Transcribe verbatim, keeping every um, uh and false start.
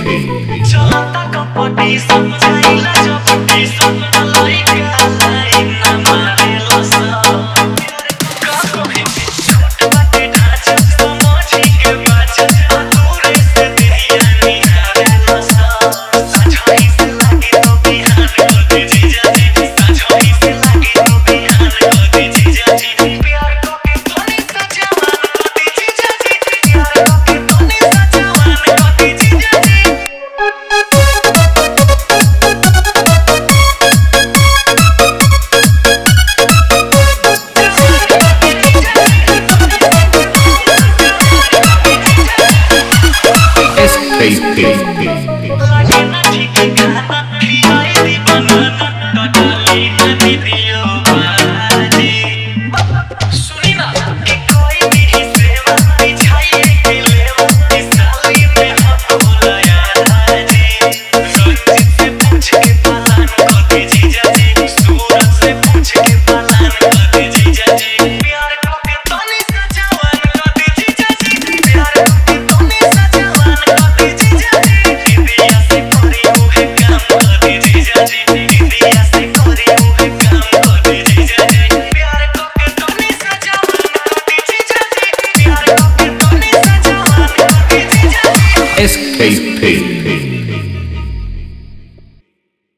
चलता कपटी समझाइला चपटी सब लइका लाइन ना मारेलो सब का कहे छोट बाटे ढांचा समझी के बाचा दूरे से देहिया निहारेलो सब साझाई से लागे तो बिहान कर दे जीजा जी साझाई से लागे तो बिहान कर दे जीजा जी प्यार को के तोनी सा जवान कर दे जीजा जी प्यार को के तोनी सा जवान कर दे जीजा जी लागे ना ठीक खाना खिलाई दी बनाना कटाली ना दीदियो बाजी सुनी ना कि कोई भी सेवा बिछाई के लेवा इस साली में हाथ बुलाया जी रोज से पूछ के पालन कर दे जीजा जी सूरत से पूछ के पालन कर दे जीजा जी प्यार को के तोनी सा जवान कर दे जीजा जी प्यार को के तोनी सा जवान कर दे जीजा जी इंडिया से कोरी मुहे काम कर दे जीजा जी इंडिया से कोरी मुहे काम कर दे जीजा जी प्यार को के तोनी सा जवान कर दे जीजा जी प्यार को के तोनी सा जवान कर दे जीजा जी S K P